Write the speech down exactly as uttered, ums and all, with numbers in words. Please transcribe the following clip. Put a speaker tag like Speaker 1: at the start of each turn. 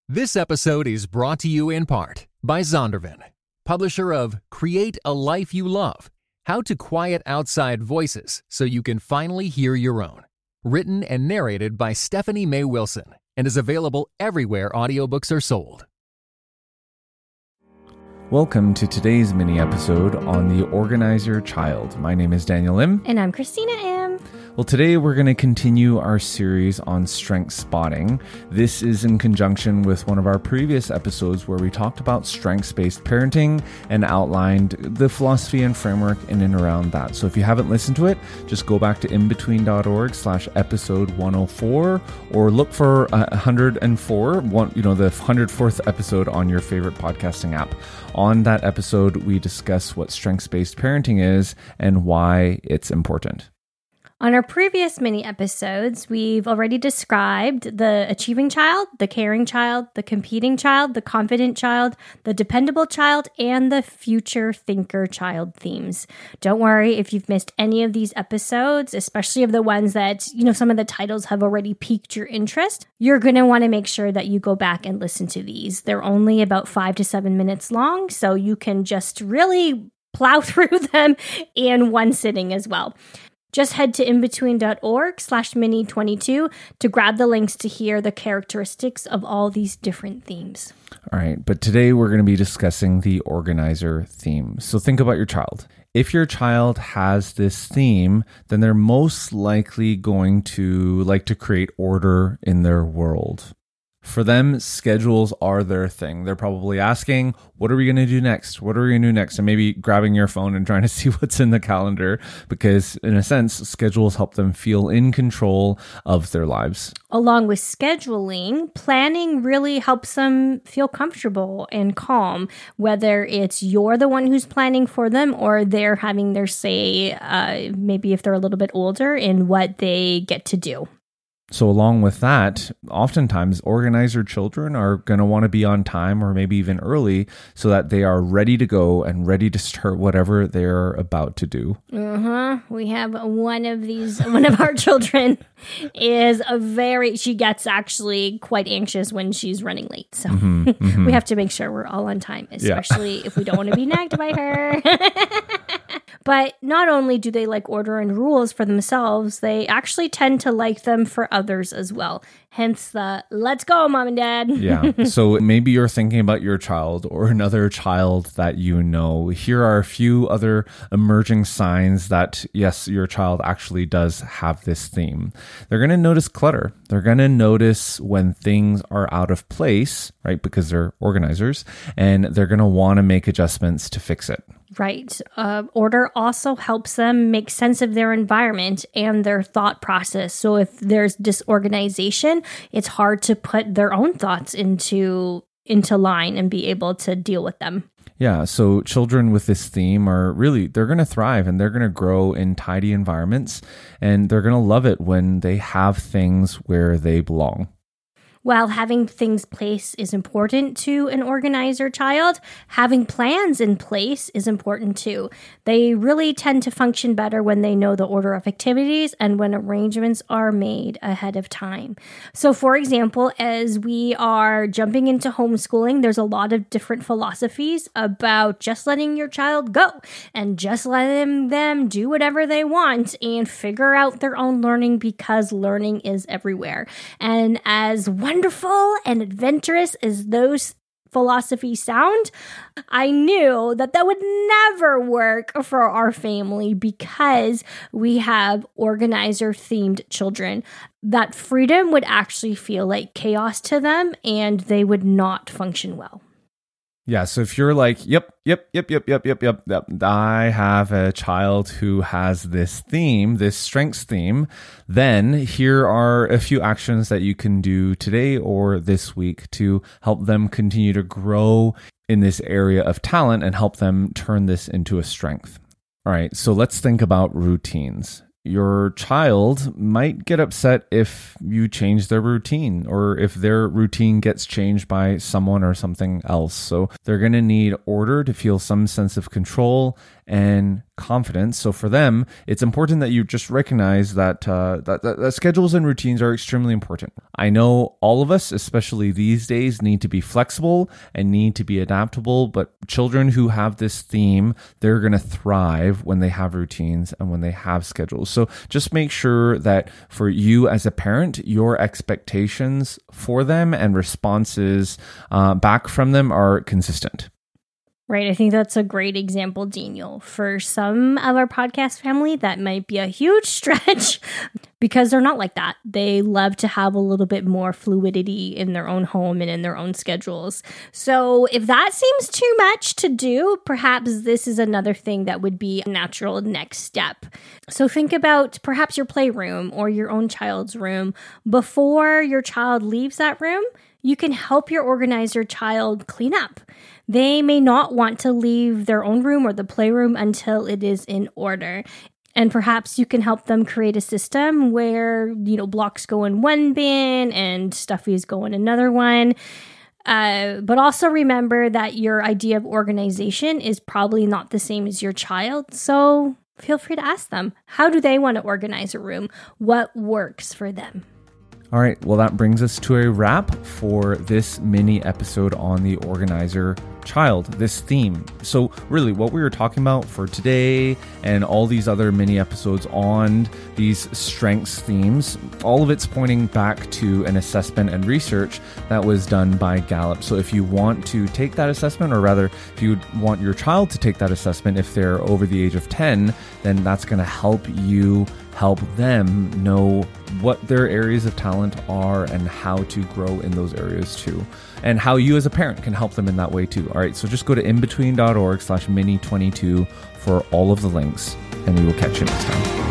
Speaker 1: This episode is brought to you in part by Zondervan, publisher of Create a Life You Love, How to Quiet Outside Voices So You Can Finally Hear Your Own. Written and narrated by Stephanie May Wilson and is available everywhere audiobooks are sold.
Speaker 2: Welcome to today's mini episode on the Organize Your Child. My name is Daniel Lim.
Speaker 3: And I'm Christina M.
Speaker 2: Well, today we're going to continue our series on strength spotting. This is in conjunction with one of our previous episodes where we talked about strengths-based parenting and outlined the philosophy and framework in and around that. So if you haven't listened to it, just go back to inbetween.org slash episode one oh four or look for uh, one hundred four, one, you know, the one hundred fourth episode on your favorite podcasting app. On that episode, we discuss what strengths-based parenting is and why it's important.
Speaker 3: On our previous mini episodes, we've already described the achieving child, the caring child, the competing child, the confident child, the dependable child, and the future thinker child themes. Don't worry if you've missed any of these episodes, especially of the ones that, you know, some of the titles have already piqued your interest. You're going to want to make sure that you go back and listen to these. They're only about five to seven minutes long, so you can just really plow through them in one sitting as well. Just head to inbetween.org slash mini 22 to grab the links to hear the characteristics of all these different themes.
Speaker 2: All right, but today we're going to be discussing the organizer theme. So think about your child. If your child has this theme, then they're most likely going to like to create order in their world. For them, schedules are their thing. They're probably asking, what are we going to do next? What are we going to do next? And maybe grabbing your phone and trying to see what's in the calendar, because in a sense, schedules help them feel in control of their lives.
Speaker 3: Along with scheduling, planning really helps them feel comfortable and calm, whether it's you're the one who's planning for them or they're having their say, uh, maybe if they're a little bit older, in what they get to do.
Speaker 2: So along with that, oftentimes organizer children are going to want to be on time or maybe even early so that they are ready to go and ready to start whatever they're about to do.
Speaker 3: Uh-huh. We have one of these, one of our children is a very, she gets actually quite anxious when she's running late. So
Speaker 2: mm-hmm, mm-hmm.
Speaker 3: we have to make sure we're all on time, especially yeah. if we don't want to be nagged by her. But not only do they like order and rules for themselves, they actually tend to like them for others as well. Hence the, let's go, mom and dad.
Speaker 2: Yeah. So maybe you're thinking about your child or another child that you know. Here are a few other emerging signs that, yes, your child actually does have this theme. They're going to notice clutter. They're going to notice when things are out of place, right? Because they're organizers, and they're going to want to make adjustments to fix it.
Speaker 3: Right. Uh, order also helps them make sense of their environment and their thought process. So if there's disorganization, it's hard to put their own thoughts into into line and be able to deal with them.
Speaker 2: Yeah, so children with this theme are really, they're going to thrive and they're going to grow in tidy environments, and they're going to love it when they have things where they belong.
Speaker 3: While having things place is important to an organizer child, having plans in place is important too. They really tend to function better when they know the order of activities and when arrangements are made ahead of time. So for example, as we are jumping into homeschooling, there's a lot of different philosophies about just letting your child go and just letting them do whatever they want and figure out their own learning, because learning is everywhere. And as one wonderful and adventurous as those philosophies sound, I knew that that would never work for our family because we have organizer-themed children. That freedom would actually feel like chaos to them, and they would not function well.
Speaker 2: Yeah, so if you're like, yep, yep, yep, yep, yep, yep, yep, yep, I have a child who has this theme, this strengths theme, then here are a few actions that you can do today or this week to help them continue to grow in this area of talent and help them turn this into a strength. All right, so let's think about routines. Your child might get upset if you change their routine or if their routine gets changed by someone or something else. So they're going to need order to feel some sense of control and confidence. So for them, it's important that you just recognize that, uh, that, that, that schedules and routines are extremely important. I know all of us, especially these days, need to be flexible and need to be adaptable, but children who have this theme, they're going to thrive when they have routines and when they have schedules. So just make sure that for you as a parent, your expectations for them and responses uh, back from them are consistent.
Speaker 3: Right. I think that's a great example, Daniel. For some of our podcast family, that might be a huge stretch because they're not like that. They love to have a little bit more fluidity in their own home and in their own schedules. So if that seems too much to do, perhaps this is another thing that would be a natural next step. So think about perhaps your playroom or your own child's room. Before your child leaves that room, you can help your organizer child clean up. They may not want to leave their own room or the playroom until it is in order. And perhaps you can help them create a system where, you know, blocks go in one bin and stuffies go in another one. Uh, but also remember that your idea of organization is probably not the same as your child. So feel free to ask them, how do they want to organize a room? What works for them?
Speaker 2: All right, well, that brings us to a wrap for this mini episode on the organizer child, this theme. So really what we were talking about for today and all these other mini episodes on these strengths themes, all of it's pointing back to an assessment and research that was done by Gallup. So if you want to take that assessment, or rather if you want your child to take that assessment if they're over the age of ten, then that's going to help you help them know what their areas of talent are and how to grow in those areas too, and how you as a parent can help them in that way too. All right, so just go to inbetween dot org slash mini twenty-two for all of the links, and we will catch you next time.